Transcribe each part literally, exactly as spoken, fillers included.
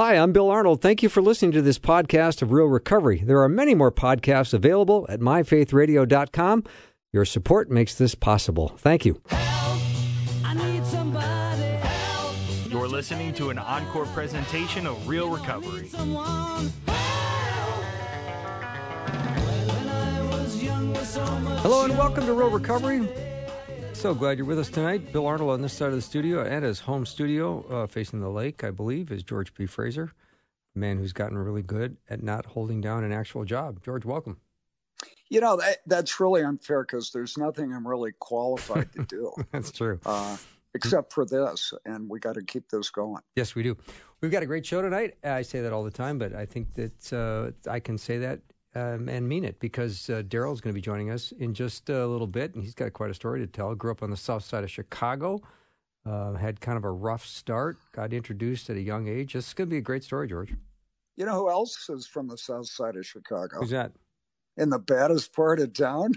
Hi, I'm Bill Arnold. Thank you for listening to this podcast of Real Recovery. There are many more podcasts available at my faith radio dot com. Your support makes this possible. Thank you. Help, I need somebody. Help. You're listening to an encore presentation of Real Recovery. Someone. Help. When I was young with so much Hello and welcome to Real Recovery. So glad you're with us tonight. Bill Arnold on this side of the studio, and his home studio uh, facing the lake, I believe, is George P. Fraser, a man who's gotten really good at not holding down an actual job. George, welcome. You know, that, that's really unfair because there's nothing I'm really qualified to do. That's true. Uh, except for this, and we got to keep this going. Yes, we do. We've got a great show tonight. I say that all the time, but I think that uh, I can say that um, and mean it because uh, Daryl's going to be joining us in just a little bit, and he's got quite a story to tell. Grew up on the south side of Chicago, uh, had kind of a rough start, got introduced at a young age. This is going to be a great story, George. You know who else is from the south side of Chicago? Who's that? In the baddest part of town?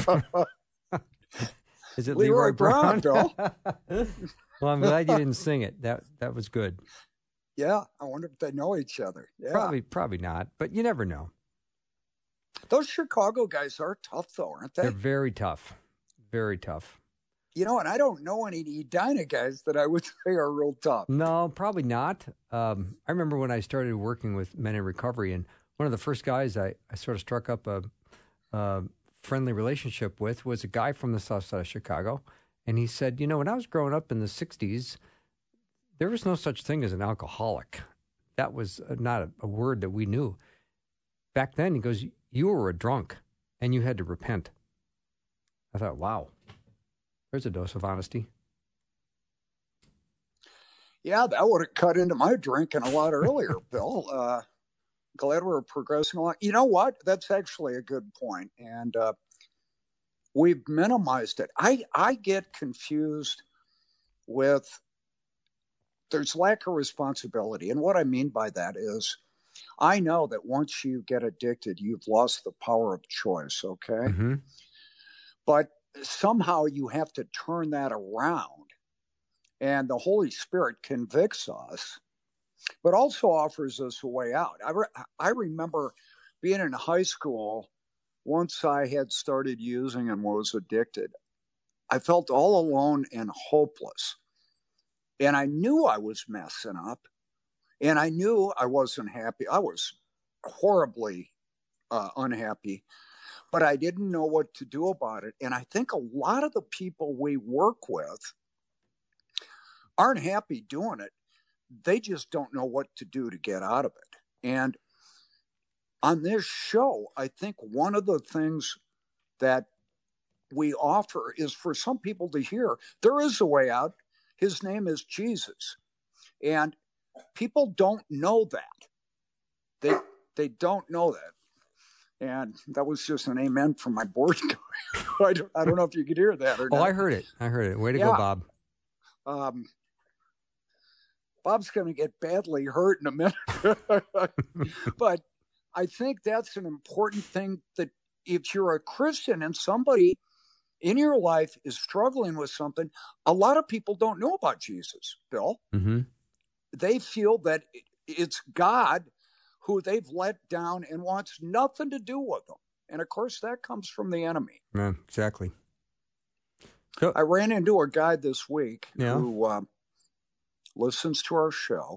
Is it Leroy, Leroy Brown? Brown, Bill. Well, I'm glad you didn't sing it. That that was good. Yeah, I wonder if they know each other. Yeah. Probably, probably not, but you never know. Those Chicago guys are tough, though, aren't they? They're very tough, very tough. You know, and I don't know any Edina guys that I would say are real tough. No, probably not. Um, I remember when I started working with Men in Recovery, and one of the first guys I, I sort of struck up a, a friendly relationship with was a guy from the south side of Chicago. And he said, you know, when I was growing up in the sixties, there was no such thing as an alcoholic. That was not a, a word that we knew. Back then, he goes, you were a drunk, and you had to repent. I thought, wow, there's a dose of honesty. Yeah, that would have cut into my drinking a lot earlier, Bill. Uh, glad we're progressing along. You know what? That's actually a good point. And uh, we've minimized it. I, I get confused with there's lack of responsibility. And what I mean by that is I know that once you get addicted, you've lost the power of choice, okay? Mm-hmm. But somehow you have to turn that around. And the Holy Spirit convicts us, but also offers us a way out. I, re- I remember being in high school, once I had started using and was addicted, I felt all alone and hopeless. And I knew I was messing up, and I knew I wasn't happy. I was horribly uh, unhappy, but I didn't know what to do about it. And I think a lot of the people we work with aren't happy doing it. They just don't know what to do to get out of it. And on this show, I think one of the things that we offer is for some people to hear there is a way out. His name is Jesus. And people don't know that. They they don't know that. And that was just an amen from my board guy. I, don't, I don't know if you could hear that or Oh, not. I heard it. I heard it. Way to Yeah. go, Bob. Um, Bob's going to get badly hurt in a minute. But I think that's an important thing, that if you're a Christian and somebody in your life is struggling with something, a lot of people don't know about Jesus, Bill. Mm-hmm. They feel that it's God who they've let down and wants nothing to do with them. And of course, that comes from the enemy. Yeah, exactly. So, I ran into a guy this week Yeah. who uh, listens to our show,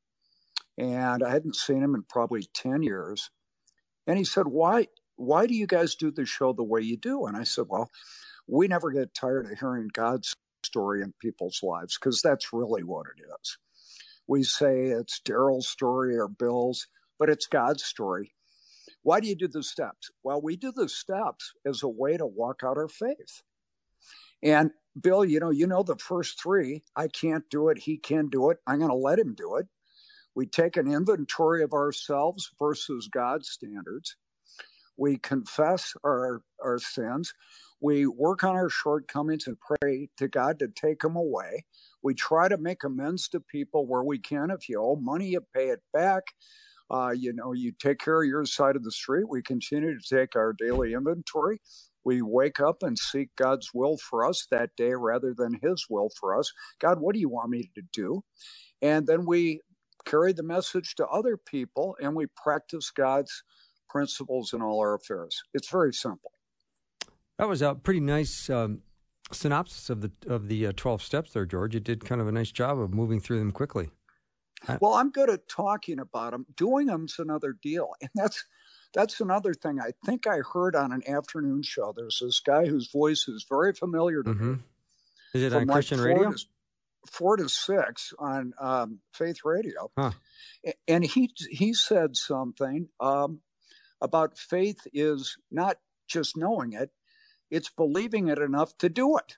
and I hadn't seen him in probably ten years. And he said, why, why do you guys do the show the way you do? And I said, well, we never get tired of hearing God's story in people's lives, because that's really what it is. We say it's Daryl's story or Bill's, but it's God's story. Why do you do the steps? Well, we do the steps as a way to walk out our faith. And Bill, you know, you know the first three. I can't do it. He can do it. I'm going to let him do it. We take an inventory of ourselves versus God's standards. We confess our, our sins. We work on our shortcomings and pray to God to take them away. We try to make amends to people where we can. If you owe money, you pay it back. Uh, you know, you take care of your side of the street. We continue to take our daily inventory. We wake up and seek God's will for us that day rather than his will for us. God, what do you want me to do? And then we carry the message to other people, and we practice God's principles in all our affairs. It's very simple. That was a pretty nice um, synopsis of the of the uh, twelve steps there, George. You did kind of a nice job of moving through them quickly. I- Well, I'm good at talking about them. Doing them's another deal. And that's that's another thing I think I heard on an afternoon show. There's this guy whose voice is very familiar to Mhm. me. Is it from on like Christian four radio? to- Four to six on um, Faith Radio. Huh. A- And he he said something um, about faith is not just knowing it, it's believing it enough to do it.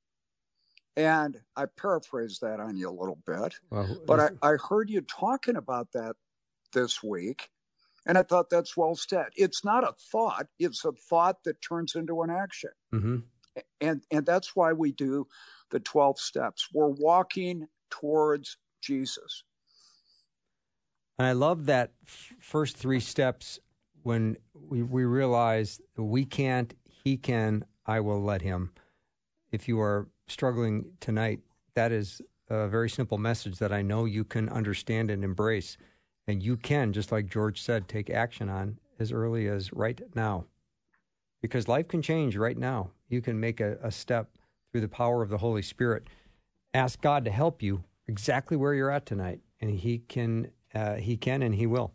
And I paraphrased that on you a little bit, Well, but is- I, I heard you talking about that this week, and I thought that's well said. It's not a thought, it's a thought that turns into an action. Mhm. And and that's why we do the twelve steps. We're walking towards Jesus. And I love that f- first three steps when we, we realize we can't, he can, I will let him. If you are struggling tonight, that is a very simple message that I know you can understand and embrace. And you can, just like George said, take action on as early as right now. Because life can change right now. You can make a, a step through the power of the Holy Spirit. Ask God to help you exactly where you're at tonight. And he can, uh, he can and he will.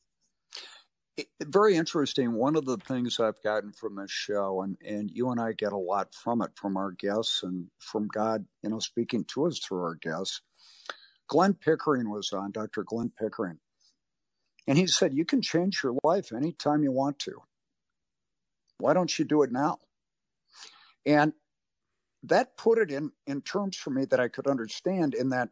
It- very interesting. One of the things I've gotten from this show, and, and you and I get a lot from it, from our guests and from God, you know, speaking to us through our guests. Glenn Pickering was on, Doctor Glenn Pickering. And he said, you can change your life anytime you want to. Why don't you do it now? And that put it in, in terms for me that I could understand, in that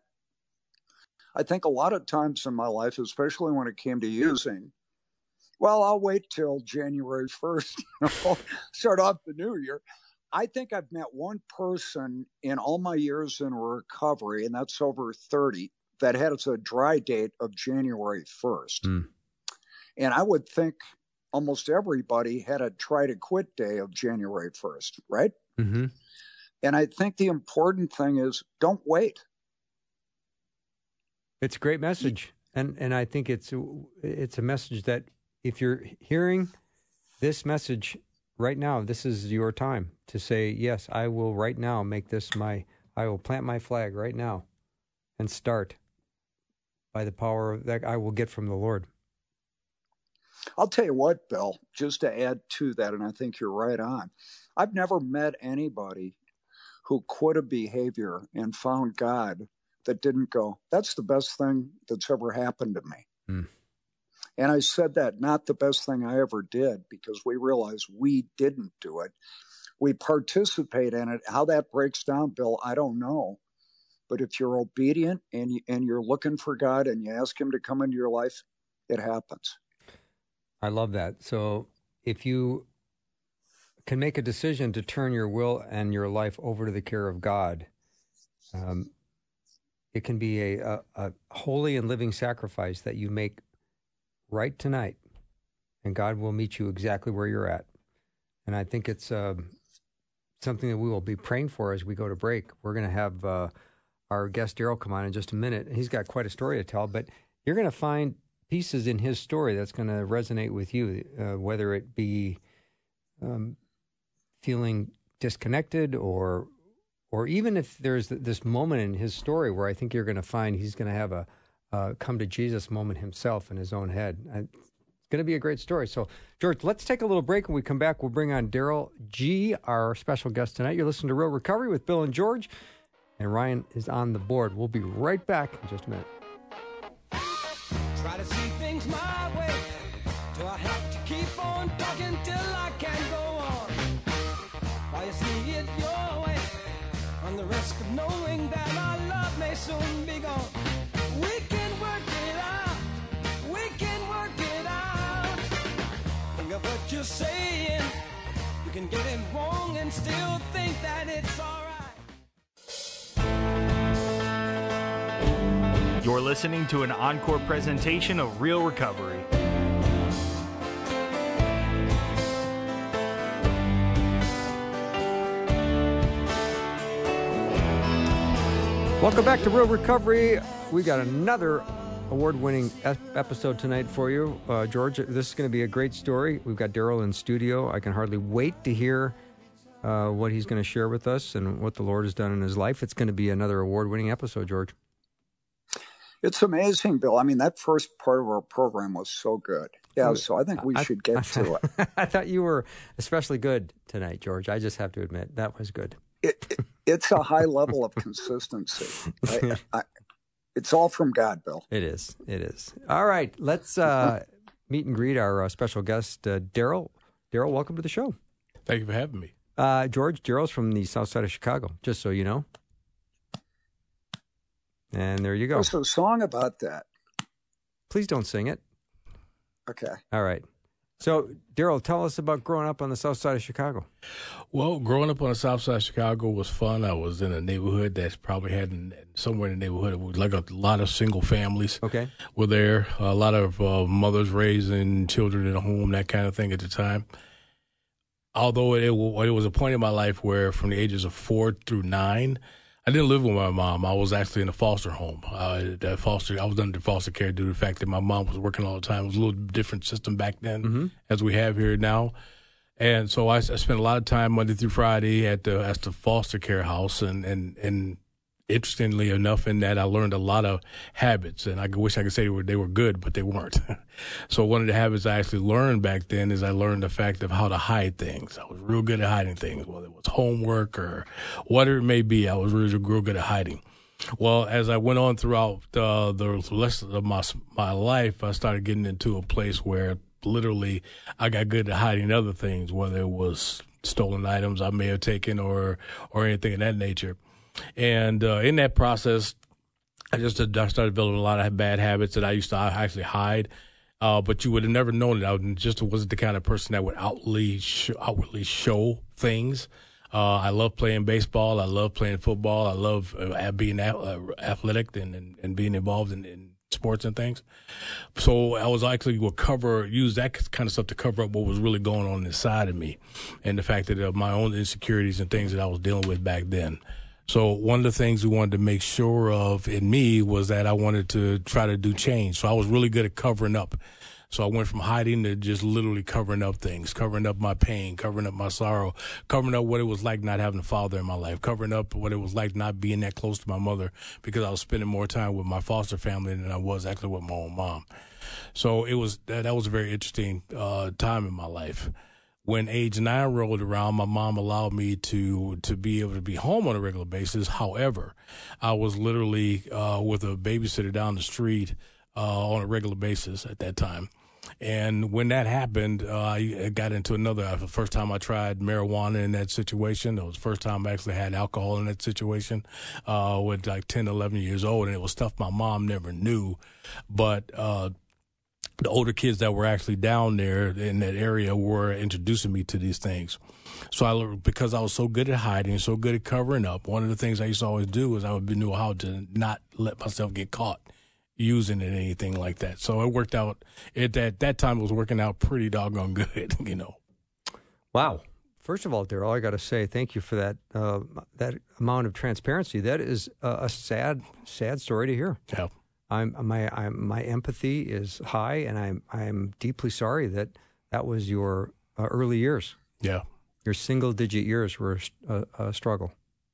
I think a lot of times in my life, especially when it came to using, well, I'll wait till January first, you know, start off the new year. I think I've met one person in all my years in recovery, and that's over thirty, that had a dry date of January first. Mm. And I would think almost everybody had a try to quit day of January first, right? Mm-hmm. And I think the important thing is don't wait. It's a great message, and and I think it's it's a message that if you're hearing this message right now, this is your time to say, yes, I will right now make this my, I will plant my flag right now and start by the power that I will get from the Lord. I'll tell you what, Bill, just to add to that, and I think you're right on. I've never met anybody who quit a behavior and found God that didn't go, that's the best thing that's ever happened to me. Mm. And I said that, not the best thing I ever did, because we realized we didn't do it. We participate in it. How that breaks down, Bill, I don't know. But if you're obedient and, you, and you're looking for God and you ask him to come into your life, it happens. I love that. So if you can make a decision to turn your will and your life over to the care of God, um, it can be a, a, a holy and living sacrifice that you make right tonight, and God will meet you exactly where you're at. And I think it's uh, something that we will be praying for as we go to break. We're going to have uh, our guest Daryl come on in just a minute. He's got quite a story to tell, but you're going to find pieces in his story that's going to resonate with you, uh, whether it be um, feeling disconnected or or even if there's this moment in his story where I think you're going to find he's going to have a uh, come to Jesus moment himself in his own head. And it's going to be a great story. So, George, let's take a little break. When we come back, we'll bring on Daryl G., our special guest tonight. You're listening to Real Recovery with Bill and George, and Ryan is on the board. We'll be right back in just a minute. Try to see things my way. Do I have to keep on talking till I can go on? While you see it your way, on the risk of knowing that our love may soon be gone. We can work it out. We can work it out. Think of what you're saying. You can get it wrong and still think that it's all right. You're listening to an encore presentation of Real Recovery. Welcome back to Real Recovery. We got another award-winning ep- episode tonight for you. Uh, George, this is going to be a great story. We've got Daryl in studio. I can hardly wait to hear uh, what he's going to share with us and what the Lord has done in his life. It's going to be another award-winning episode, George. It's amazing, Bill. I mean, that first part of our program was so good. Yeah, so I think we I, should get I, to it. I thought you were especially good tonight, George. I just have to admit, that was good. It, it, it's a high level of consistency. I, I, it's all from God, Bill. It is. It is. All right. Let's uh, meet and greet our uh, special guest, uh, Daryl. Daryl, welcome to the show. Thank you for having me. Uh, George, Daryl's from the south side of Chicago, just so you know. And there you go. There's a song about that. Please don't sing it. Okay. All right. So, Daryl, tell us about growing up on the south side of Chicago. Well, growing up on the south side of Chicago was fun. I was in a neighborhood that's probably had in, somewhere in the neighborhood, like a lot of single families Okay. were there. A lot of uh, mothers raising children in a home, that kind of thing at the time. Although it, it was a point in my life where from the ages of four through nine, I didn't live with my mom. I was actually in a foster home. Uh, that foster, I was under foster care due to the fact that my mom was working all the time. It was a little different system back then Mm-hmm. as we have here now. And so I, I spent a lot of time Monday through Friday at the at the foster care house. And, and, and interestingly enough, in that I learned a lot of habits. And I wish I could say they were, they were good, but they weren't. So one of the habits I actually learned back then is I learned the fact of how to hide things. I was real good at hiding things, whether it was homework or whatever it may be. I was really real good at hiding. Well, as I went on throughout uh, the rest of my my life, I started getting into a place where literally I got good at hiding other things, whether it was stolen items I may have taken or or anything of that nature. And uh, in that process, I just I started developing a lot of bad habits that I used to actually hide. Uh, but you would have never known it. I just wasn't the kind of person that would outwardly show, outwardly show things. Uh, I love playing baseball. I love playing football. I love uh, being a- uh, athletic and, and, and being involved in, in sports and things. So I was actually would cover, use that kind of stuff to cover up what was really going on inside of me and the fact that of my own insecurities and things that I was dealing with back then. So one of the things we wanted to make sure of in me was that I wanted to try to do change. So I was really good at covering up. So I went from hiding to just literally covering up things, covering up my pain, covering up my sorrow, covering up what it was like not having a father in my life, covering up what it was like not being that close to my mother because I was spending more time with my foster family than I was actually with my own mom. So it was that, that was a very interesting uh, time in my life. When age nine rolled around, my mom allowed me to to be able to be home on a regular basis. However, I was literally uh, with a babysitter down the street uh, on a regular basis at that time. And when that happened, uh, I got into another, the first time I tried marijuana in that situation. It was the first time I actually had alcohol in that situation uh, with like ten, eleven years old. And it was stuff my mom never knew. But uh the older kids that were actually down there in that area were introducing me to these things. So I, because I was so good at hiding, so good at covering up, one of the things I used to always do is I would know how to not let myself get caught using it, anything like that. So it worked out. At that, that time, it was working out pretty doggone good, you know. Wow. First of all, Daryl, I got to say thank you for that uh, that amount of transparency. That is a, a sad, sad story to hear. Yeah. I'm my I'm, my empathy is high, and I'm I'm deeply sorry that that was your uh, early years. Yeah, your single digit years were a, a struggle.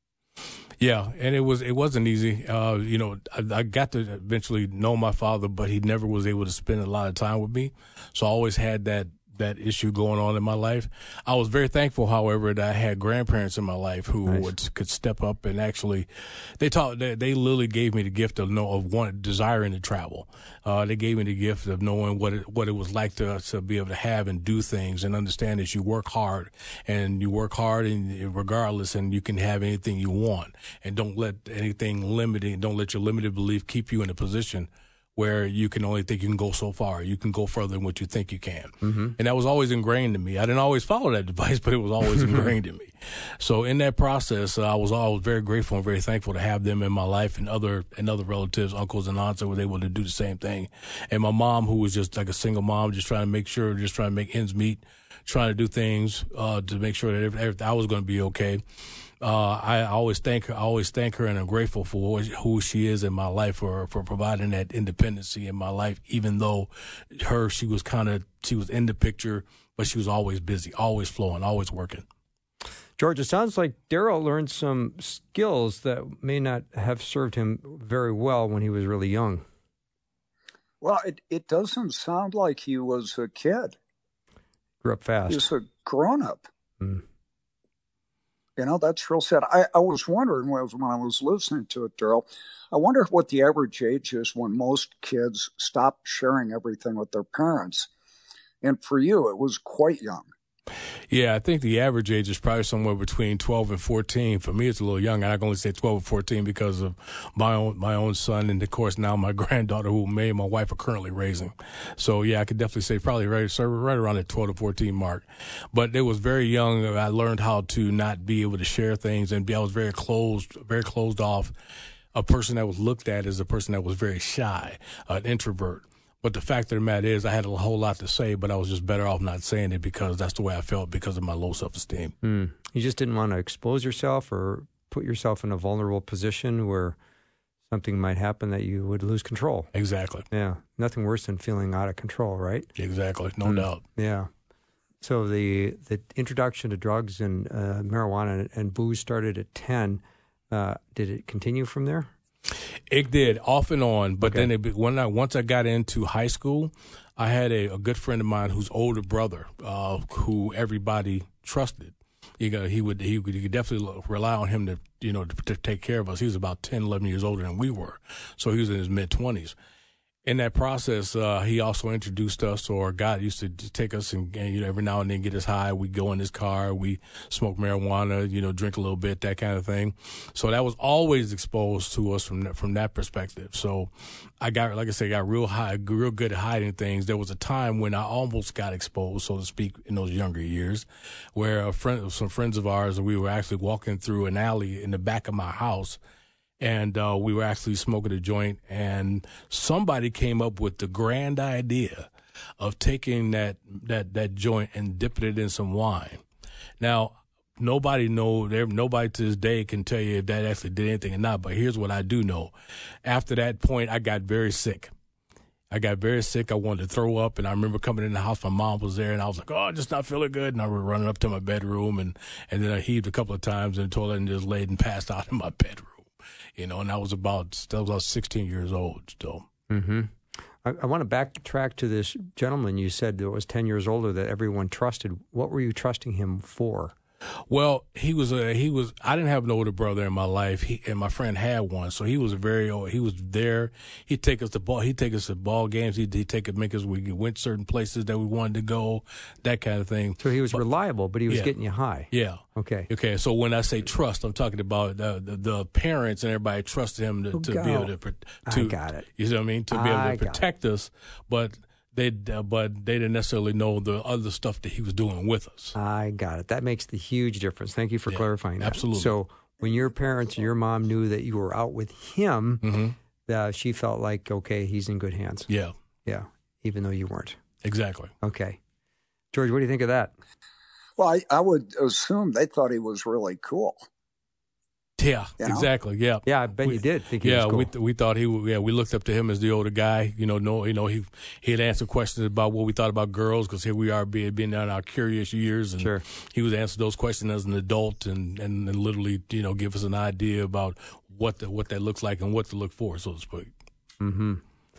Yeah, and it was it wasn't easy. Uh, you know, I, I got to eventually know my father, but he never was able to spend a lot of time with me. So I always had that that issue going on in my life. I was very thankful, however, that I had grandparents in my life who nice. would, could step up and actually, they taught, they, they literally gave me the gift of know of one desiring to travel. Uh, they gave me the gift of knowing what it, what it was like to to be able to have and do things and understand that you work hard and you work hard and regardless, and you can have anything you want, and don't let anything limiting, don't let your limited belief keep you in a position where you can only think you can go so far. You can go further than what you think you can. Mm-hmm. And that was always ingrained in me. I didn't always follow that advice, but it was always ingrained in me. So in that process, uh, I was always very grateful and very thankful to have them in my life, and other and other relatives, uncles and aunts that were able to do the same thing. And my mom, who was just like a single mom, just trying to make sure, just trying to make ends meet trying to do things uh, to make sure that everything, I was going to be okay. Uh, I always thank her. I always thank her, and I'm grateful for who she is in my life, for for providing that independency in my life. Even though her, she was kind of she was in the picture, but she was always busy, always flowing, always working. George, it sounds like Daryl learned some skills that may not have served him very well when he was really young. Well, it, it doesn't sound like he was a kid. Grew up fast. He was a grown-up. Mm. You know, that's real sad. I, I was wondering when I was, when I was listening to it, Daryl, I wonder what the average age is when most kids stop sharing everything with their parents. And for you, it was quite young. Yeah, I think the average age is probably somewhere between twelve and fourteen. For me, it's a little young. I can only say twelve or fourteen because of my own my own son, and of course now my granddaughter, who me and my wife are currently raising. So yeah, I could definitely say probably right, right around the twelve to fourteen mark. But it was very young. I learned how to not be able to share things, and be, I was very closed, very closed off. A person that was looked at as a person that was very shy, an introvert. But the fact of the matter is, I had a whole lot to say, but I was just better off not saying it because that's the way I felt because of my low self-esteem. Mm. You just didn't want to expose yourself or put yourself in a vulnerable position where something might happen that you would lose control. Exactly. Yeah. Nothing worse than feeling out of control, right? Exactly. No mm. doubt. Yeah. So the the introduction to drugs and uh, marijuana and, and booze started at ten. Uh, did it continue from there? It did, off and on. But okay. then it, when I, once I got into high school, I had a, a good friend of mine whose older brother, uh, who everybody trusted. You know, he would he would you could definitely rely on him to you know to, to take care of us. He was about ten, eleven years older than we were, so he was in his mid twenties. In that process, uh, he also introduced us, or God used to take us and, and, you know, every now and then get us high. We go in his car, we smoke marijuana, you know, drink a little bit, that kind of thing. So that was always exposed to us from that, from that perspective. So I got, like I said, got real high, real good at hiding things. There was a time when I almost got exposed, so to speak, in those younger years, where a friend, some friends of ours, we were actually walking through an alley in the back of my house. And uh, we were actually smoking a joint, and somebody came up with the grand idea of taking that that that joint and dipping it in some wine. Now, nobody know nobody to this day can tell you if that actually did anything or not. But here's what I do know: after that point, I got very sick. I got very sick. I wanted to throw up, and I remember coming in the house. My mom was there, and I was like, "Oh, I'm just not feeling good." And I was running up to my bedroom, and and then I heaved a couple of times in the toilet and just laid and passed out in my bedroom. You know, and I was about, that was about sixteen years old still. Mm-hmm. I, I want to backtrack to this gentleman you said that was ten years older that everyone trusted. What were you trusting him for? Well, he was a, he was, I didn't have an older brother in my life, he, and my friend had one. So he was a very old, he was there. He'd take us to ball, he'd take us to ball games. He'd, he'd take us, make us, we went certain places that we wanted to go, that kind of thing. So he was but, reliable, but he was yeah. getting you high. Yeah. Okay. Okay. So when I say trust, I'm talking about uh, the, the parents and everybody trusted him to, to be able to, to, I got it. You know what I mean? To be able I to protect us, but They, uh, but they didn't necessarily know the other stuff that he was doing with us. I got it. That makes the huge difference. Thank you for yeah, clarifying that. Absolutely. So when your parents or your mom knew that you were out with him, mm-hmm. uh, she felt like, okay, he's in good hands. Yeah. Yeah, even though you weren't. Exactly. Okay. George, what do you think of that? Well, I, I would assume they thought he was really cool. Yeah, you know? exactly. Yeah, yeah. I bet we, you did think he yeah, was cool. we th- we thought he. Yeah, we looked up to him as the older guy. You know, no, you know, he he had answered questions about what we thought about girls because here we are being being in our curious years, and sure. he would answer those questions as an adult, and, and, and literally, you know, give us an idea about what the, what that looks like and what to look for, so to speak. Mm-hmm.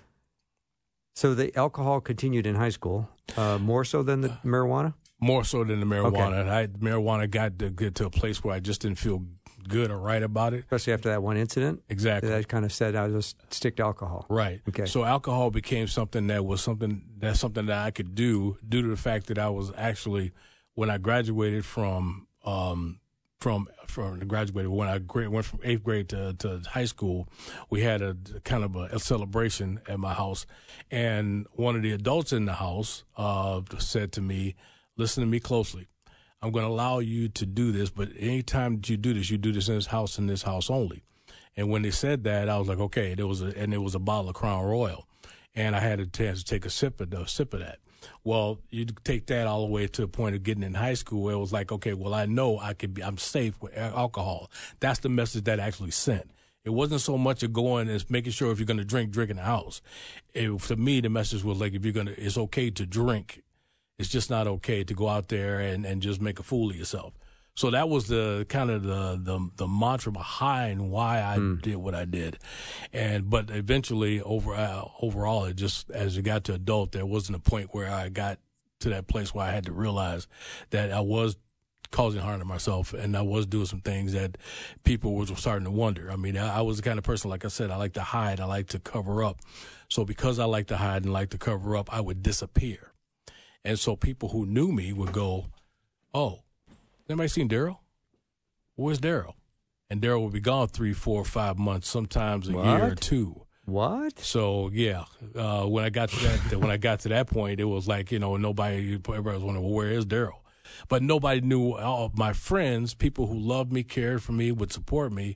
So the alcohol continued in high school, uh, more so than the uh, marijuana. More so than the marijuana. Okay. I marijuana got to get to a place where I just didn't feel good or right about it. Especially after that one incident? Exactly. That kind of said, I'll just stick to alcohol. Right. Okay. So alcohol became something that was something that's something that I could do due to the fact that I was actually, when I graduated from, um, from, from graduated, when I gra- went from eighth grade to, to high school, we had a kind of a, a celebration at my house. And one of the adults in the house, uh, said to me, listen to me closely. I'm going to allow you to do this, but anytime that you do this, you do this in this house, in this house only. And when they said that, I was like, okay. There was a, and it was a bottle of Crown Royal, and I had a chance to take a sip of, a sip of that. Well, you take that all the way to the point of getting in high school where it was like, okay, well, I know I could be, I'm safe with alcohol. That's the message that actually sent. It wasn't so much of going as making sure if you're going to drink, drink in the house. It, to me, the message was like, if you're going to, it's okay to drink. It's just not okay to go out there and, and just make a fool of yourself. So that was the kind of the, the, the mantra behind why I mm. did what I did. And, but eventually over, uh, overall, it just, as it got to adult, there wasn't a point where I got to that place where I had to realize that I was causing harm to myself and I was doing some things that people were starting to wonder. I mean, I, I was the kind of person, like I said, I like to hide. I like to cover up. So because I like to hide and like to cover up, I would disappear. And so people who knew me would go, oh, anybody seen Daryl? Where's Daryl? And Daryl would be gone three, four, five months, sometimes a what? year or two. What? So yeah, uh, when I got to that, when I got to that point, it was like, you know, nobody, everybody was wondering, well, where is Daryl? But nobody knew. All of my friends, people who loved me, cared for me, would support me,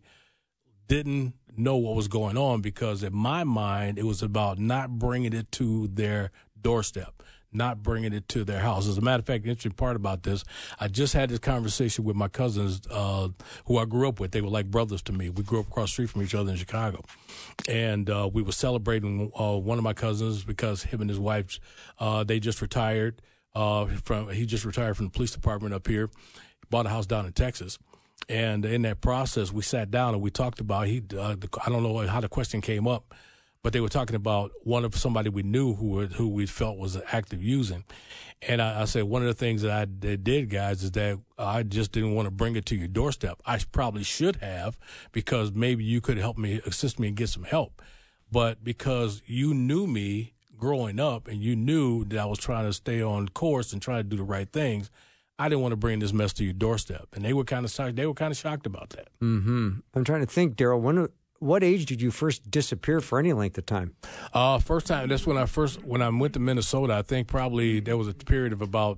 didn't know what was going on because in my mind, it was about not bringing it to their doorstep, not bringing it to their house. As a matter of fact, the interesting part about this, I just had this conversation with my cousins uh, who I grew up with. They were like brothers to me. We grew up across the street from each other in Chicago. And uh, we were celebrating uh, one of my cousins because him and his wife, uh, they just retired. Uh, from he just retired from the police department up here, bought a house down in Texas. And in that process, we sat down and we talked about, he. Uh, the, I don't know how the question came up, but they were talking about one of somebody we knew who were, who we felt was active using. And I, I said, one of the things that I did, guys, is that I just didn't want to bring it to your doorstep. I probably should have, because maybe you could help me, assist me and get some help. But because you knew me growing up and you knew that I was trying to stay on course and trying to do the right things, I didn't want to bring this mess to your doorstep. And they were kind of shocked. They were kind of shocked about that. Mm-hmm. I'm trying to think, Daryl, when, what age did you first disappear for any length of time? Uh, first time, that's when I first, when I went to Minnesota, I think probably there was a period of about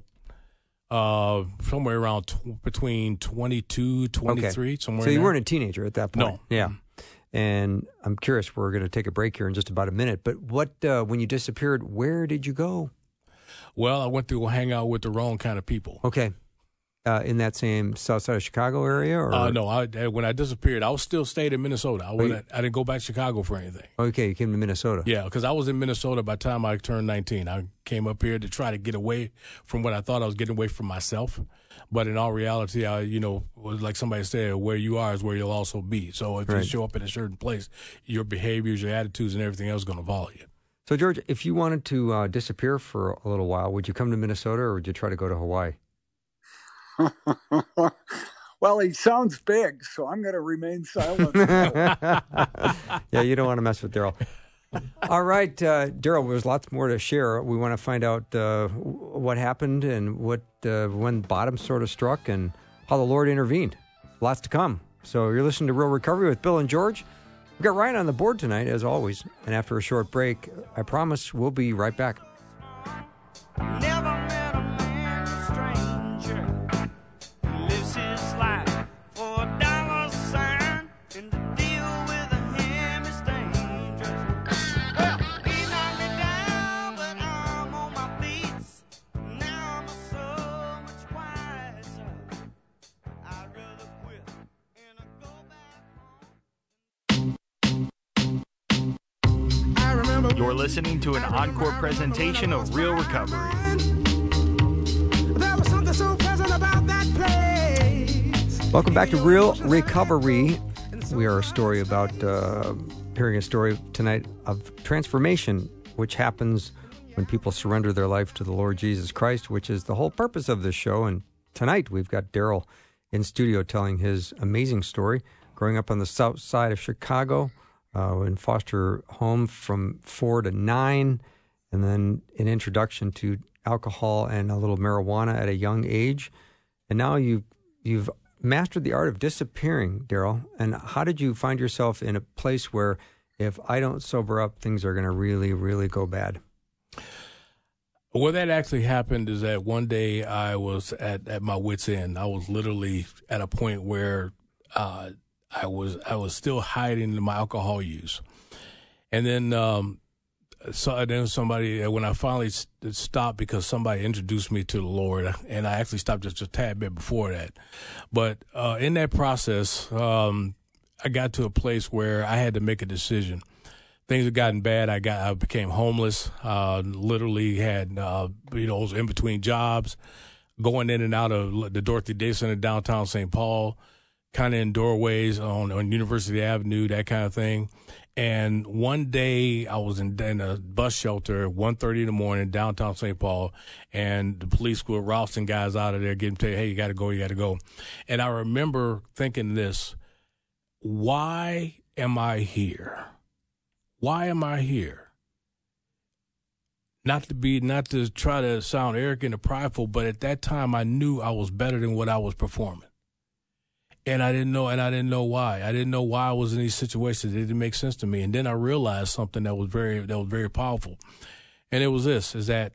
uh, somewhere around tw- between twenty-two, twenty-three, okay. somewhere So in you there. weren't a teenager at that point? No. Yeah. And I'm curious, we're going to take a break here in just about a minute, but what, uh, when you disappeared, where did you go? Well, I went to go hang out with the wrong kind of people. Okay. Uh, in that same south side of Chicago area? Or? Uh, no, I, when I disappeared, I was still stayed in Minnesota. I, went, I didn't go back to Chicago for anything. Okay, you came to Minnesota. Yeah, because I was in Minnesota by the time I turned nineteen. I came up here to try to get away from what I thought I was getting away from myself. But in all reality, I, you know, like somebody said, where you are is where you'll also be. So if right. you show up in a certain place, your behaviors, your attitudes, and everything else is going to follow you. So, George, if you wanted to uh, disappear for a little while, would you come to Minnesota or would you try to go to Hawaii? Well, he sounds big, so I'm going to remain silent. Yeah, you don't want to mess with Daryl. All right, uh, Daryl, there's lots more to share. We want to find out uh, what happened and what uh, when bottom sort of struck and how the Lord intervened. Lots to come. So you're listening to Real Recovery with Bill and George. We've got Ryan on the board tonight, as always. And after a short break, I promise we'll be right back. Never met a man, a stranger, who lives his life for a dollar sign, and to deal with him is dangerous. Well, he knocked me down, but I'm on my feet. Now I'm so much wiser. I'd rather quit and go back home. I remember. You're listening to an encore presentation of Real Recovery. There was something so pleasant about that place. Welcome back to Real Recovery. We are a story about, uh, hearing a story tonight of transformation, which happens when people surrender their life to the Lord Jesus Christ, which is the whole purpose of this show. And tonight we've got Daryl in studio telling his amazing story, growing up on the south side of Chicago, uh, in foster home from four to nine, and then an introduction to alcohol and a little marijuana at a young age. And now you, you've mastered the art of disappearing, Daryl. And how did you find yourself in a place where if I don't sober up, things are going to really, really go bad? What that actually happened is that one day I was at, at my wit's end. I was literally at a point where uh, I was I was still hiding my alcohol use. And then um, so then somebody, when I finally stopped because somebody introduced me to the Lord, and I actually stopped just a tad bit before that. But uh, in that process, um, I got to a place where I had to make a decision. Things had gotten bad. I got, I became homeless. Uh, literally had, uh, you know, was in between jobs, going in and out of the Dorothy Day Center downtown Saint Paul, kind of in doorways on, on University Avenue, that kind of thing. And one day I was in, in a bus shelter at one thirty in the morning, downtown Saint Paul, and the police were rousting guys out of there, getting told, hey, you got to go, you got to go. And I remember thinking this, why am I here? Why am I here? Not to be, not to try to sound arrogant or prideful, but at that time I knew I was better than what I was performing. And I didn't know, and I didn't know why. I didn't know why I was in these situations. It didn't make sense to me. And then I realized something that was very, that was very powerful. And it was this, is that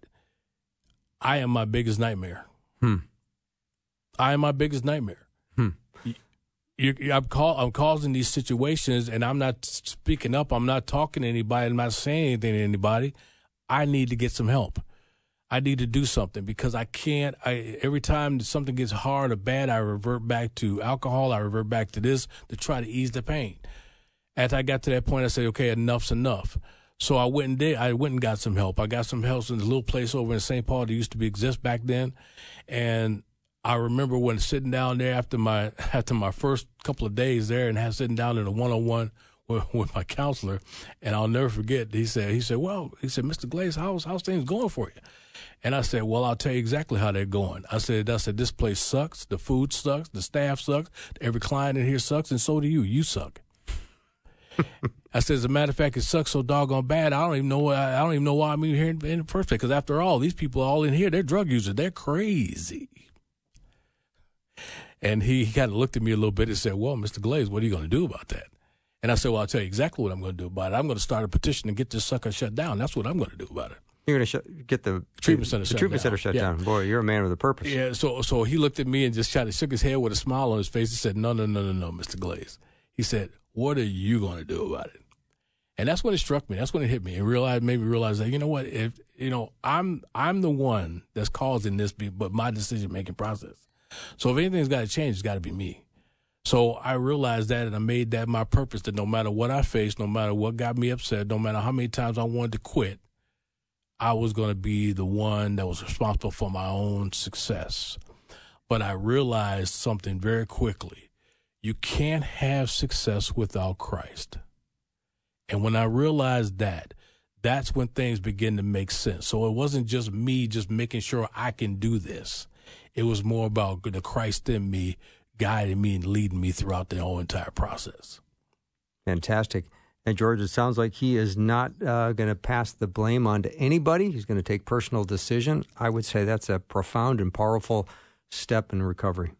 I am my biggest nightmare. Hmm. I am my biggest nightmare. Hmm. You, you, I'm, call, I'm causing these situations, and I'm not speaking up. I'm not talking to anybody. I'm not saying anything to anybody. I need to get some help. I need to do something because I can't. I, every time something gets hard or bad, I revert back to alcohol. I revert back to this to try to ease the pain. As I got to that point, I said, okay, enough's enough. So I went and did. I went and got some help. I got some help in a little place over in Saint Paul that used to be exist back then, and I remember when sitting down there after my after my first couple of days there and had sitting down in a one-on-one with, with my counselor, and I'll never forget. He said, he said, well, he said, Mister Glaze, how's how's things going for you? And I said, well, I'll tell you exactly how they're going. I said, I said, this place sucks. The food sucks. The staff sucks. Every client in here sucks, and so do you. You suck. I said, as a matter of fact, it sucks so doggone bad. I don't even know. I don't even know why I'm even here in, in the first place. Because after all, these people all in here, they're drug users. They're crazy. And he, he kind of looked at me a little bit and said, well, Mister Glaze, what are you going to do about that? And I said, well, I'll tell you exactly what I'm going to do about it. I'm going to start a petition to get this sucker shut down. That's what I'm going to do about it. You're going to sh- get the treatment center the shut treatment down. center shut Yeah. down. Boy, you're a man with a purpose. Yeah, so so he looked at me and just kind of shook his head with a smile on his face and said, no, no, no, no, no, Mister Glaze. He said, what are you going to do about it? And that's when it struck me. That's when it hit me. It realized, made me realize that, you know what, if you know, I'm I'm the one that's causing this, but my decision-making process. So if anything's got to change, it's got to be me. So I realized that, and I made that my purpose, that no matter what I faced, no matter what got me upset, no matter how many times I wanted to quit, I was going to be the one that was responsible for my own success. But I realized something very quickly. You can't have success without Christ. And when I realized that, that's when things begin to make sense. So it wasn't just me just making sure I can do this. It was more about the Christ in me guiding me and leading me throughout the whole entire process. Fantastic. And George, it sounds like he is not uh, going to pass the blame on to anybody. He's going to take personal decision. I would say that's a profound and powerful step in recovery.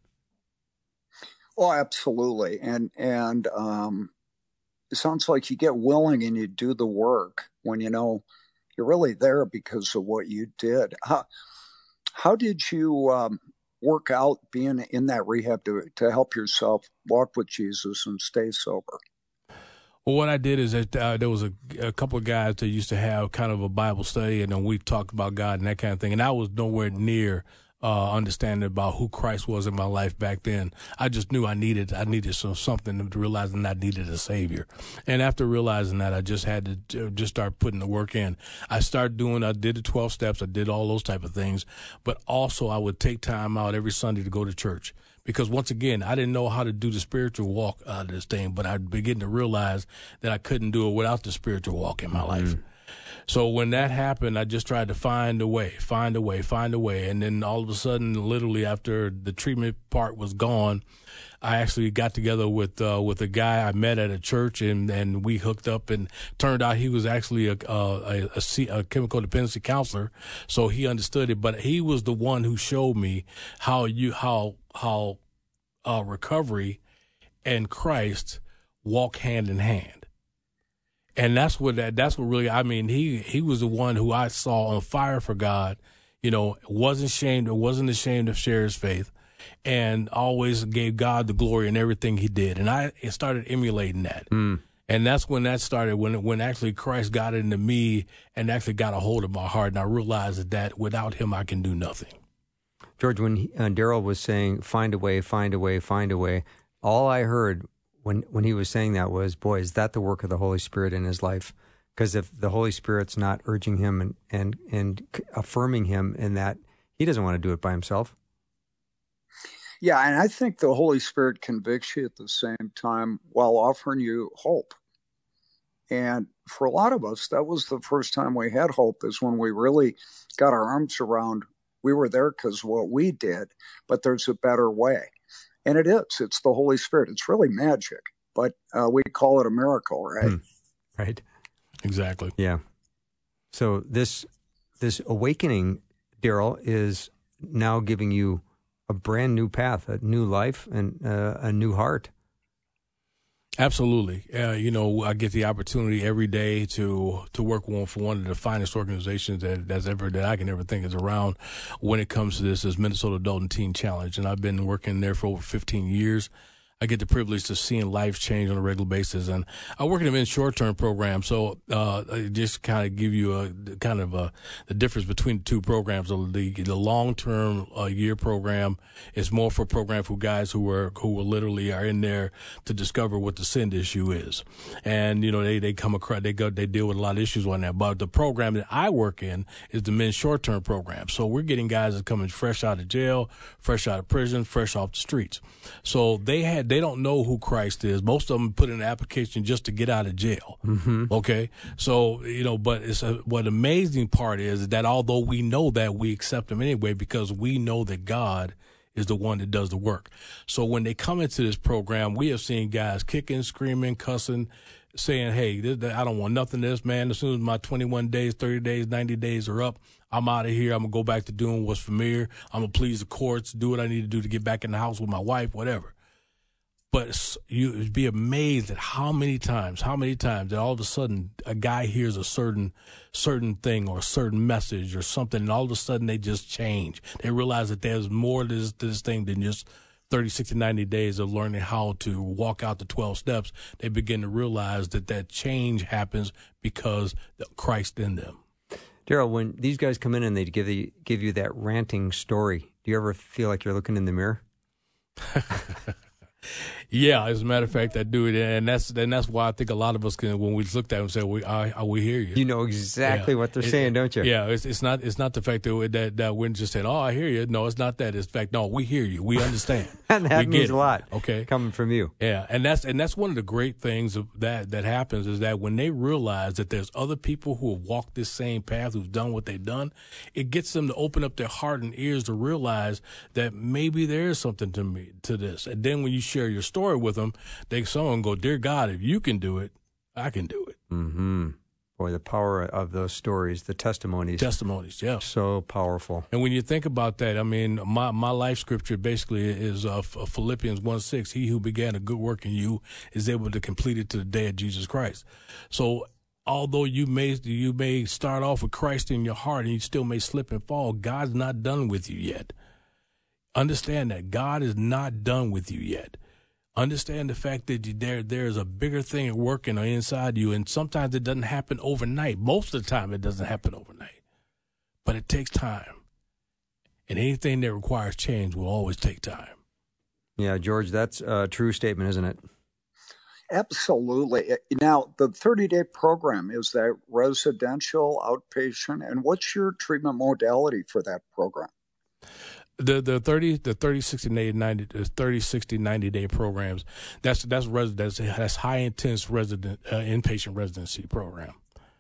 Oh, absolutely. And and um, it sounds like you get willing and you do the work when you know you're really there because of what you did. How, how did you um, work out being in that rehab to, to help yourself walk with Jesus and stay sober? Well, what I did is that uh, there was a, a couple of guys that used to have kind of a Bible study, and then we talked about God and that kind of thing. And I was nowhere near uh, understanding about who Christ was in my life back then. I just knew I needed I needed some something to realizing I needed a Savior. And after realizing that, I just had to just start putting the work in. I started doing, I did the twelve steps, I did all those type of things, but also I would take time out every Sunday to go to church. Because once again, I didn't know how to do the spiritual walk out of this thing, but I began to realize that I couldn't do it without the spiritual walk in my life. Mm-hmm. So when that happened, I just tried to find a way, find a way, find a way. And then all of a sudden, literally after the treatment part was gone, I actually got together with uh, with a guy I met at a church, and, and we hooked up, and turned out he was actually a, a, a, a, a chemical dependency counselor, so he understood it. But he was the one who showed me how you how how uh, recovery and Christ walk hand in hand. And that's what that, that's what really, I mean, he, he was the one who I saw on fire for God, you know, wasn't ashamed, wasn't ashamed to share his faith, and always gave God the glory in everything he did. And I started emulating that. Mm. And that's when that started, when when actually Christ got into me and actually got a hold of my heart, and I realized that without him, I can do nothing. George, when he, uh, Daryl was saying, find a way, find a way, find a way, all I heard when, when he was saying that was, boy, is that the work of the Holy Spirit in his life? Because if the Holy Spirit's not urging him and, and, and affirming him in that, he doesn't want to do it by himself. Yeah, and I think the Holy Spirit convicts you at the same time while offering you hope. And for a lot of us, that was the first time we had hope, is when we really got our arms around, we were there because of what we did, but there's a better way. And it is. It's the Holy Spirit. It's really magic, but uh, we call it a miracle, right? Hmm. Right. Exactly. Yeah. So this this awakening, Daryl, is now giving you a brand new path, a new life, and uh, a new heart. Absolutely. Uh, you know, I get the opportunity every day to to work one for one of the finest organizations that that's ever that I can ever think is around when it comes to this, is Minnesota Adult and Teen Challenge, and I've been working there for over fifteen years. I get the privilege to seeing life change on a regular basis, and I work in a men's short-term program. So, uh, just kind of give you a kind of a, the difference between the two programs. The the long-term uh, year program is more for program for guys who are who are literally are in there to discover what the sin issue is, and you know they they come across they go they deal with a lot of issues on that. But the program that I work in is the men's short-term program. So we're getting guys that coming fresh out of jail, fresh out of prison, fresh off the streets. So they had. They don't know who Christ is. Most of them put in an application just to get out of jail. Mm-hmm. Okay. So, you know, but it's a, what amazing part is that although we know that, we accept them anyway because we know that God is the one that does the work. So when they come into this program, we have seen guys kicking, screaming, cussing, saying, hey, this, I don't want nothing of this, man. As soon as my twenty-one days, thirty days, ninety days are up, I'm out of here. I'm going to go back to doing what's familiar. I'm going to please the courts, do what I need to do to get back in the house with my wife, whatever. But you'd be amazed at how many times, how many times that all of a sudden a guy hears a certain certain thing or a certain message or something, and all of a sudden they just change. They realize that there's more to this, to this thing than just thirty, sixty, ninety days of learning how to walk out the twelve steps. They begin to realize that that change happens because of Christ in them. Daryl, when these guys come in and they give the, give you that ranting story, do you ever feel like you're looking in the mirror? Yeah, as a matter of fact, I do it, and that's and that's why I think a lot of us can, when we looked at them, say, "We, I, I, we hear you." You know exactly yeah. what they're it, saying, don't you? Yeah, it's it's not it's not the fact that that that we just said, "Oh, I hear you." No, it's not that. It's the fact, no, we hear you, we understand, and that we means get a lot. Okay, coming from you. Yeah, and that's and that's one of the great things of that that happens is that when they realize that there's other people who have walked this same path, who've done what they've done, it gets them to open up their heart and ears to realize that maybe there is something to me to this. And then when you share your story with them, they someone go, dear God, if you can do it, I can do it. Mm-hmm. Boy, the power of those stories, the testimonies. Testimonies, yeah. So powerful. And when you think about that, I mean, my, my life scripture basically is uh, Philippians one six. He who began a good work in you is able to complete it to the day of Jesus Christ. So although you may you may start off with Christ in your heart and you still may slip and fall, God's not done with you yet. Understand that. God is not done with you yet. Understand the fact that you, there there is a bigger thing working inside you, and sometimes it doesn't happen overnight. Most of the time, it doesn't happen overnight, but it takes time. And anything that requires change will always take time. Yeah, George, that's a true statement, isn't it? Absolutely. Now, the thirty-day program, is that residential, outpatient, and what's your treatment modality for that program? The the thirty the thirty sixty ninety the thirty sixty ninety day programs, that's that's res, that's, that's high intense resident uh, inpatient residency program.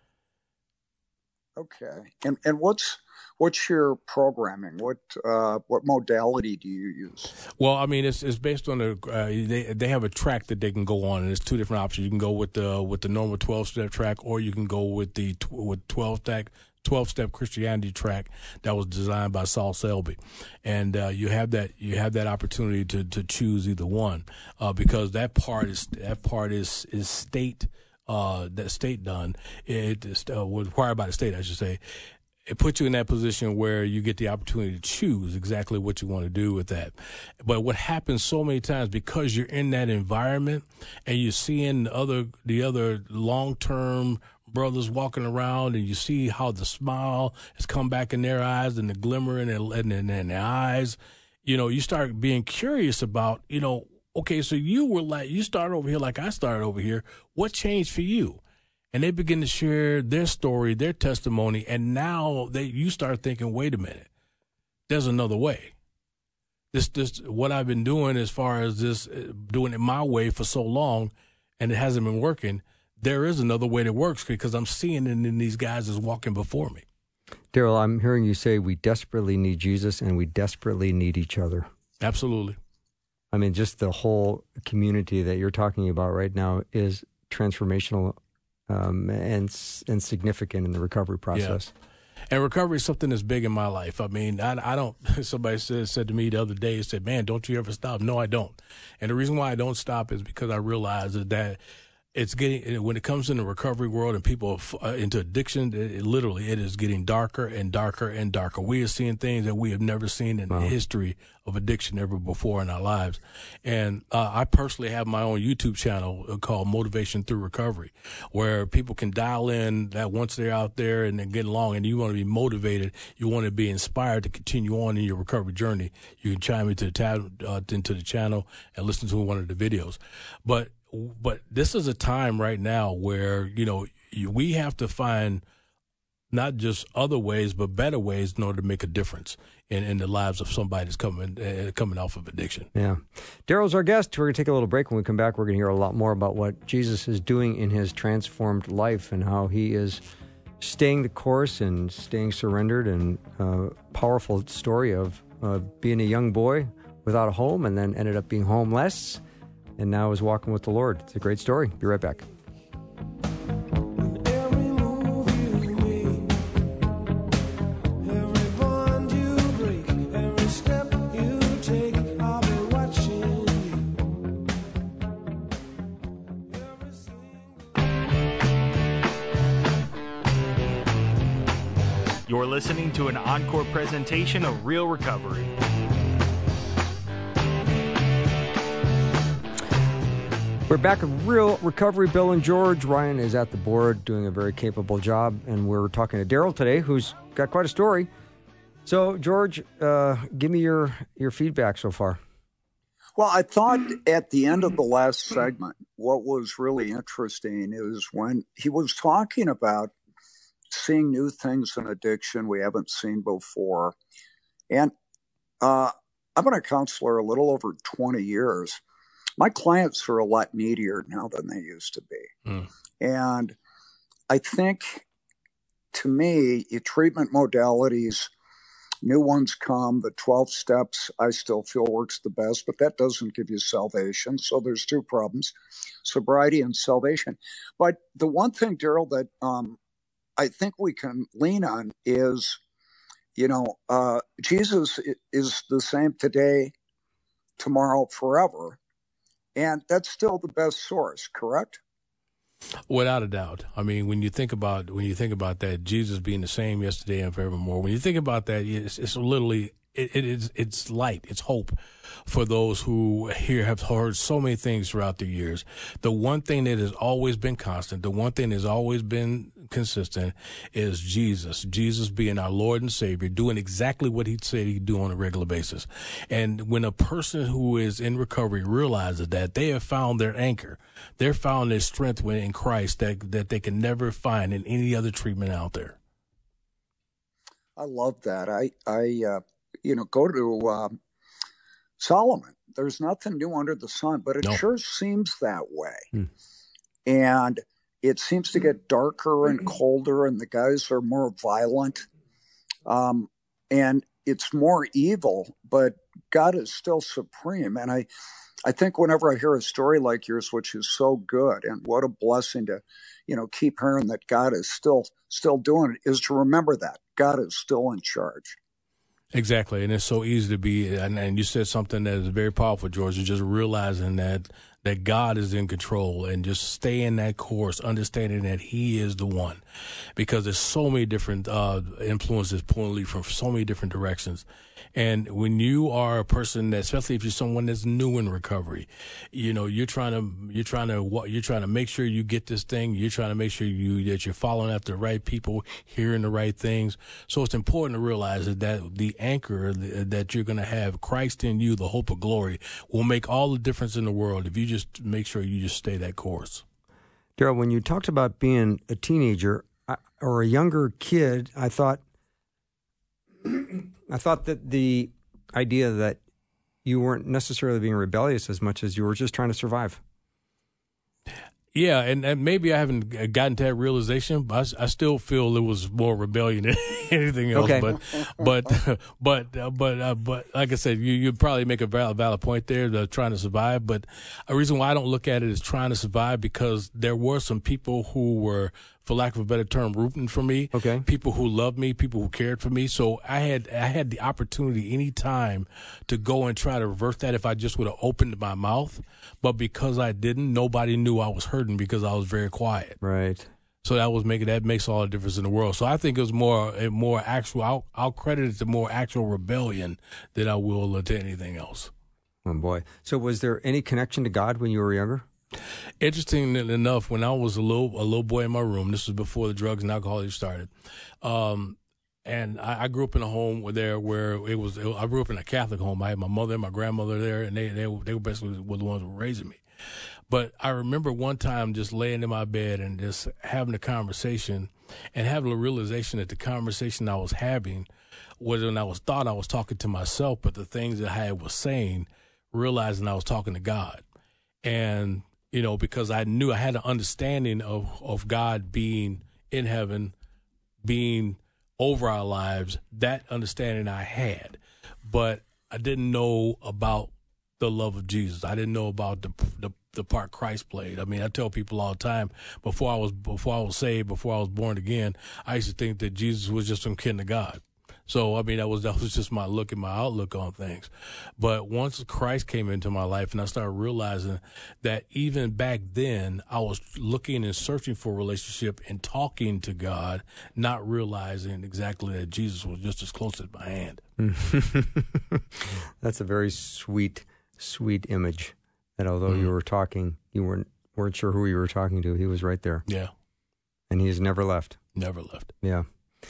Okay, and and what's what's your programming? What uh, what modality do you use? Well, I mean, it's it's based on the uh, they they have a track that they can go on, and there's two different options. You can go with the with the normal twelve step track, or you can go with the with twelve step. twelve-step Christianity track that was designed by Saul Selby, and uh, you have that you have that opportunity to, to choose either one uh, because that part is that part is is state uh, that state done. It is uh, required by the state, I should say. it puts you in that position where you get the opportunity to choose exactly what you want to do with that. But what happens so many times, because you're in that environment and you're seeing the other, the other long-term brothers walking around, and you see how the smile has come back in their eyes and the glimmer in their, in, in, in their eyes, you know, you start being curious about, you know, okay, so you were like, you started over here like I started over here. What changed for you? And they begin to share their story, their testimony, and now they you start thinking, wait a minute, there's another way. This, this, what I've been doing as far as this, doing it my way for so long, and it hasn't been working. There is another way that works because I'm seeing it in these guys that's walking before me. Daryl, I'm hearing you say we desperately need Jesus and we desperately need each other. Absolutely. I mean, just the whole community that you're talking about right now is transformational um, and and significant in the recovery process. Yeah. And recovery is something that's big in my life. I mean, I, I don't, somebody said, said to me the other day, said, man, don't you ever stop? No, I don't. And the reason why I don't stop is because I realize that it's getting, when it comes in the recovery world and people are into addiction, it, it literally, it is getting darker and darker and darker. We are seeing things that we have never seen in wow. the history of addiction ever before in our lives. And uh, I personally have my own YouTube channel called Motivation Through Recovery, where people can dial in that once they're out there and they're getting along and you want to be motivated, you want to be inspired to continue on in your recovery journey, you can chime into the, tab, uh, into the channel and listen to one of the videos. But But this is a time right now where, you know, we have to find not just other ways, but better ways in order to make a difference in, in the lives of somebody that's coming, uh, coming off of addiction. Yeah. Daryl's our guest. We're going to take a little break. When we come back, we're going to hear a lot more about what Jesus is doing in his transformed life and how he is staying the course and staying surrendered, and a uh, powerful story of uh, being a young boy without a home and then ended up being homeless, and now is walking with the Lord. It's a great story. Be right back. You're listening to an encore presentation of Real Recovery. We're back at Real Recovery. Bill and George. Ryan is at the board doing a very capable job, and we're talking to Daryl today, who's got quite a story. So, George, uh, give me your, your feedback so far. Well, I thought at the end of the last segment, what was really interesting is when he was talking about seeing new things in addiction we haven't seen before. And uh, I've been a counselor a little over twenty years. My clients are a lot needier now than they used to be. Mm. And I think, to me, your treatment modalities, new ones come. The twelve steps I still feel works the best, but that doesn't give you salvation. So there's two problems, sobriety and salvation. But the one thing, Daryl, that um, I think we can lean on is, you know, uh, Jesus is the same today, tomorrow, forever. And that's still the best source, correct? Without a doubt. I mean, when you think about when you think about that, Jesus being the same yesterday and forevermore. When you think about that, it's, it's literally it, it is it's light, it's hope for those who here have heard so many things throughout the years. The one thing that has always been constant, the one thing that has always been consistent, is Jesus. Jesus being our Lord and Savior, doing exactly what he said he'd do on a regular basis. And when a person who is in recovery realizes that, they have found their anchor, they're found their strength in Christ that that they can never find in any other treatment out there. I love that. I, I, uh, you know, go to uh, Solomon. There's nothing new under the sun, but it no. sure seems that way. Hmm. And it seems to get darker and colder, and the guys are more violent. Um, and it's more evil, but God is still supreme. And I, I think whenever I hear a story like yours, which is so good, and what a blessing to, you know, keep hearing that God is still, still doing it, is to remember that God is still in charge. Exactly. And it's so easy to be, and, and you said something that is very powerful, George, is just realizing that that God is in control, and just stay in that course, understanding that he is the one, because there's so many different uh, influences pulling you from so many different directions. And when you are a person that, especially if you're someone that's new in recovery, you know, you're trying to, you're trying to, you're trying to make sure you get this thing. You're trying to make sure you, that you're following after the right people, hearing the right things. So it's important to realize that, that the anchor that you're going to have, Christ in you, the hope of glory, will make all the difference in the world if you just make sure you just stay that course. Daryl, when you talked about being a teenager or a younger kid, I thought, I thought that the idea that you weren't necessarily being rebellious as much as you were just trying to survive. Yeah, and, and maybe I haven't gotten to that realization, but I, I still feel it was more rebellion than anything else. Okay. But, but, but, uh, but, uh, but, like I said, you you probably make a valid, valid point there, the trying to survive. But a reason why I don't look at it as trying to survive, because there were some people who were, for lack of a better term, rooting for me. Okay. People who loved me, people who cared for me. So I had I had the opportunity any time to go and try to reverse that if I just would have opened my mouth. But because I didn't, nobody knew I was hurting because I was very quiet. Right. So that was making that makes all the difference in the world. So I think it was more a more actual. I'll, I'll credit it to more actual rebellion than I will to anything else. Oh boy. So was there any connection to God when you were younger? Interesting enough, when I was a little a little boy in my room, this was before the drugs and alcohol started, um, and I, I grew up in a home where there where it was. It, I grew up in a Catholic home. I had my mother and my grandmother there, and they they they were basically were the ones who were raising me. But I remember one time just laying in my bed and just having a conversation, and having a realization that the conversation I was having was when I was thought I was talking to myself, but the things that I was saying, realizing I was talking to God, and you know, because I knew I had an understanding of, of God being in heaven, being over our lives, that understanding I had. But I didn't know about the love of Jesus. I didn't know about the, the the part Christ played. I mean, I tell people all the time, before I was before I was saved, before I was born again, I used to think that Jesus was just some kin to God. So, I mean, that was that was just my look and my outlook on things. But once Christ came into my life and I started realizing that even back then I was looking and searching for a relationship and talking to God, not realizing exactly that Jesus was just as close as my hand. That's a very sweet, sweet image that although mm-hmm. you were talking, you weren't, weren't sure who you were talking to. He was right there. Yeah. And he has never left. Never left. Yeah.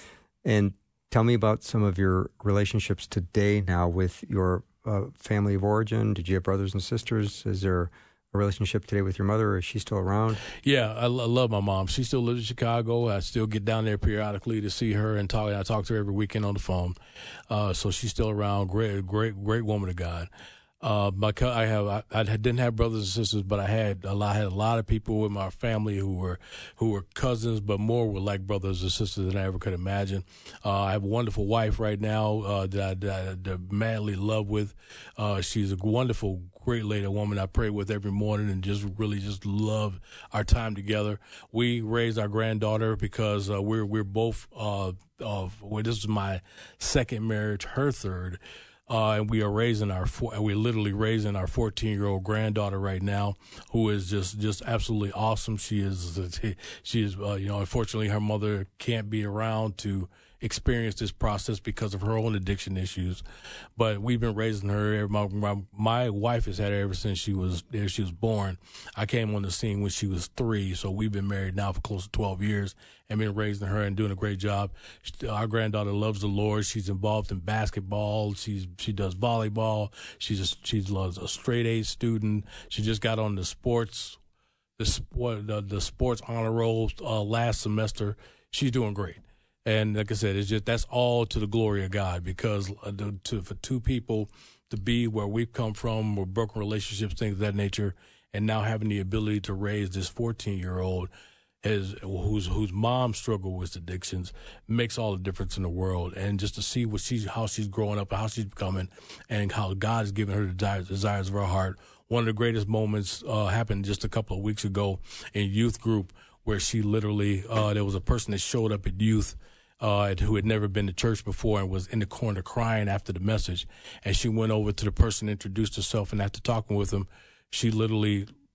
And tell me about some of your relationships today now with your uh, family of origin. Did you have brothers and sisters? Is there a relationship today with your mother? Is she still around? Yeah, I, I love my mom. She still lives in Chicago. I still get down there periodically to see her and talk. I talk to her every weekend on the phone. Uh, so she's still around. Great, great, great woman of God. Uh, my I have I, I didn't have brothers and sisters, but I had a lot. I had a lot of people in my family who were who were cousins, but more were like brothers and sisters than I ever could imagine. Uh, I have a wonderful wife right now uh, that, I, that, I, that I'm madly in love with. Uh, she's a wonderful, great lady, a woman I pray with every morning, and just really just love our time together. We raised our granddaughter because uh, we're we're both uh, of well, this is my second marriage, her third. Uh, and we are raising our, we're literally raising our fourteen-year-old granddaughter right now, who is just, just absolutely awesome. She is, she is, uh, you know, unfortunately her mother can't be around to experience this process because of her own addiction issues. But we've been raising her. My, my, my wife has had her ever since she was there. She was born. I came on the scene when she was three. So we've been married now for close to twelve years and been raising her and doing a great job. She, our granddaughter loves the Lord. She's involved in basketball. She's, she does volleyball. She's a, she's a straight A student. She just got on the sports, the sport, the, the sports honor roll uh, last semester. She's doing great. And like I said, it's just that's all to the glory of God, because uh, to, to, for two people to be where we've come from, with broken relationships, things of that nature, and now having the ability to raise this fourteen-year-old is, whose whose mom struggled with addictions, makes all the difference in the world. And just to see what she's how she's growing up, how she's becoming, and how God has given her the desires, desires of her heart. One of the greatest moments uh, happened just a couple of weeks ago in youth group, where she literally uh, there was a person that showed up at youth. Uh, who had never been to church before and was in the corner crying after the message. And she went over to the person, introduced herself, and after talking with him, she literally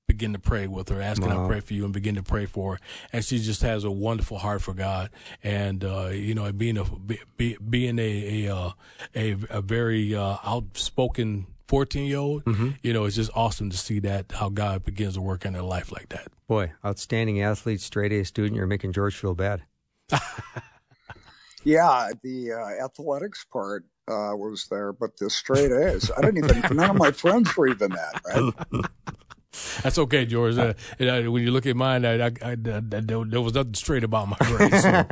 begin to pray with her, asking Wow. her to pray for you and begin to pray for her. And she just has a wonderful heart for God. And, uh, you know, being a, be, being a, a, uh, a, a very uh, outspoken fourteen-year-old, mm-hmm. you know, it's just awesome to see that, how God begins to work in her life like that. Boy, outstanding athlete, straight-A student. You're making George feel bad. Yeah, the uh, athletics part uh, was there, but the straight A's, I didn't even, none of my friends were even that, right? That's okay, George. Uh, uh, when you look at mine, I, I, I, I, there was nothing straight about my grades. So.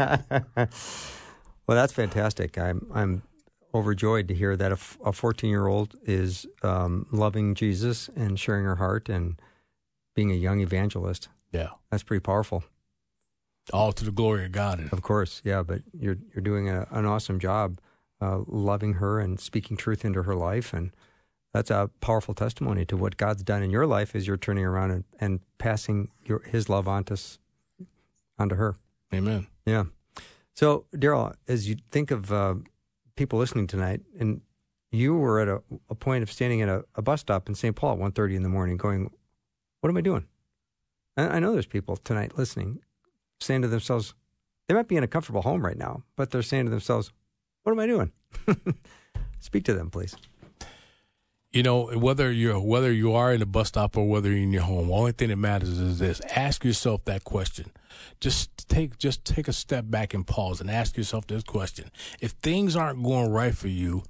Well, that's fantastic. I'm I'm overjoyed to hear that a fourteen-year-old is um, loving Jesus and sharing her heart and being a young evangelist. Yeah, that's pretty powerful. All to the glory of God. Of course, yeah. But you're you're doing a, an awesome job, uh, loving her and speaking truth into her life, and that's a powerful testimony to what God's done in your life as you're turning around and, and passing your, His love onto onto her. Amen. Yeah. So, Daryl, as you think of uh, people listening tonight, and you were at a, a point of standing at a, a bus stop in Saint Paul at one thirty in the morning going, what am I doing? And I know there's people tonight listening saying to themselves, they might be in a comfortable home right now, but they're saying to themselves, what am I doing? Speak to them, please. You know, whether you're whether you are in a bus stop or whether you're in your home, the only thing that matters is this: ask yourself that question. Just take just take a step back and pause and ask yourself this question: if things aren't going right for you,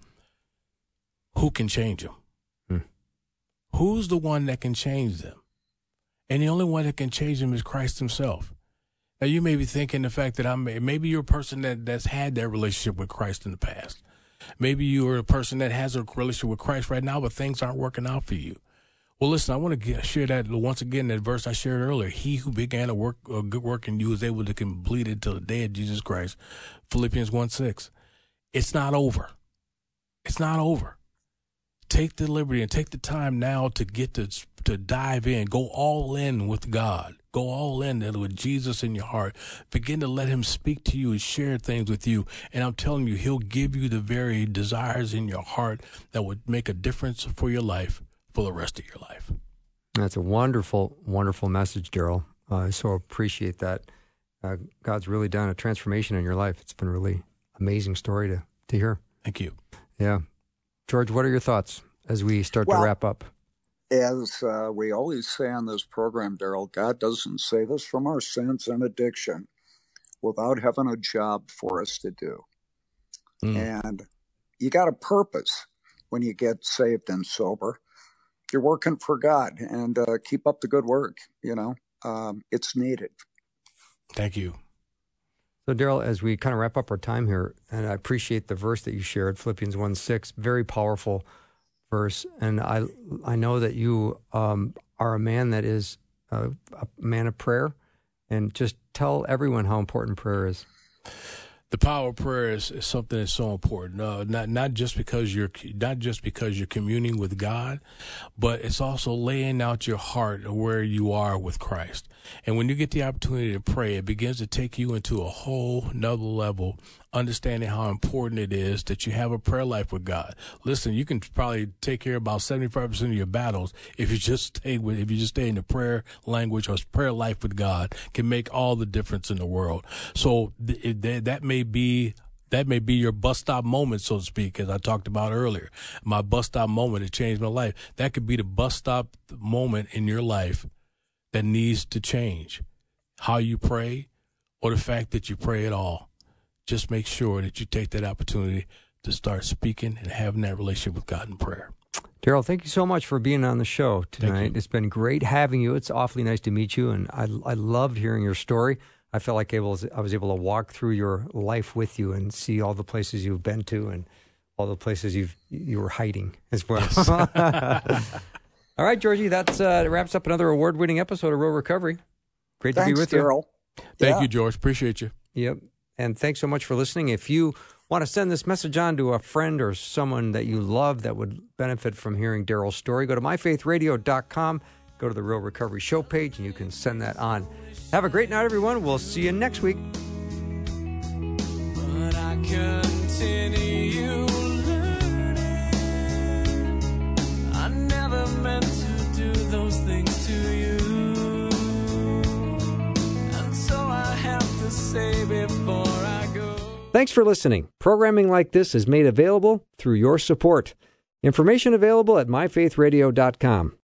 who can change them? Hmm. Who's the one that can change them? And the only one that can change them is Christ Himself. Now, you may be thinking the fact that I'm maybe you're a person that, that's had that relationship with Christ in the past. Maybe you are a person that has a relationship with Christ right now, but things aren't working out for you. Well, listen, I want to get, share that once again, that verse I shared earlier. He who began a work, a good work in you is able to complete it till the day of Jesus Christ. Philippians one six. It's not over. It's not over. Take the liberty and take the time now to get to, to dive in. Go all in with God. Go all in with Jesus in your heart. Begin to let Him speak to you and share things with you. And I'm telling you, He'll give you the very desires in your heart that would make a difference for your life for the rest of your life. That's a wonderful, wonderful message, Daryl. Uh, I so appreciate that. Uh, God's really done a transformation in your life. It's been a really amazing story to, to hear. Thank you. Yeah. George, what are your thoughts as we start well, to wrap up? As uh, we always say on this program, Daryl, God doesn't save us from our sins and addiction without having a job for us to do. Mm. And you got a purpose when you get saved and sober. You're working for God, and uh, keep up the good work. You know, um, it's needed. Thank you. So, Daryl, as we kind of wrap up our time here, and I appreciate the verse that you shared, Philippians one six, very powerful verse. And I I know that you um, are a man that is a, a man of prayer. And just tell everyone how important prayer is. The power of prayer is, is something that's so important. Uh, not not just because you're not just because you're communing with God, but it's also laying out your heart where you are with Christ. And when you get the opportunity to pray, it begins to take you into a whole nother level, understanding how important it is that you have a prayer life with God. Listen, you can probably take care of about seventy-five percent of your battles if you just stay with if you just stay in the prayer language or prayer life with God. Can make all the difference in the world. So th- th- that may be that may be your bus stop moment, so to speak, as I talked about earlier. My bus stop moment that changed my life. That could be the bus stop moment in your life that needs to change. How you pray, or the fact that you pray at all. Just make sure that you take that opportunity to start speaking and having that relationship with God in prayer. Daryl, thank you so much for being on the show tonight. It's been great having you. It's awfully nice to meet you, and I I loved hearing your story. I felt like able I was able to walk through your life with you and see all the places you've been to and all the places you've you were hiding as well. All right, Georgie, that uh, wraps up another award-winning episode of Real Recovery. Great Thanks, to be with Daryl. you. Thank yeah. you, George. Appreciate you. Yep. And thanks so much for listening. If you want to send this message on to a friend or someone that you love that would benefit from hearing Daryl's story, go to my faith radio dot com, go to the Real Recovery Show page, and you can send that on. Have a great night, everyone. We'll see you next week. But I continue learning. I never meant to do those things to you. Thanks for listening. Programming like this is made available through your support. Information available at my faith radio dot com.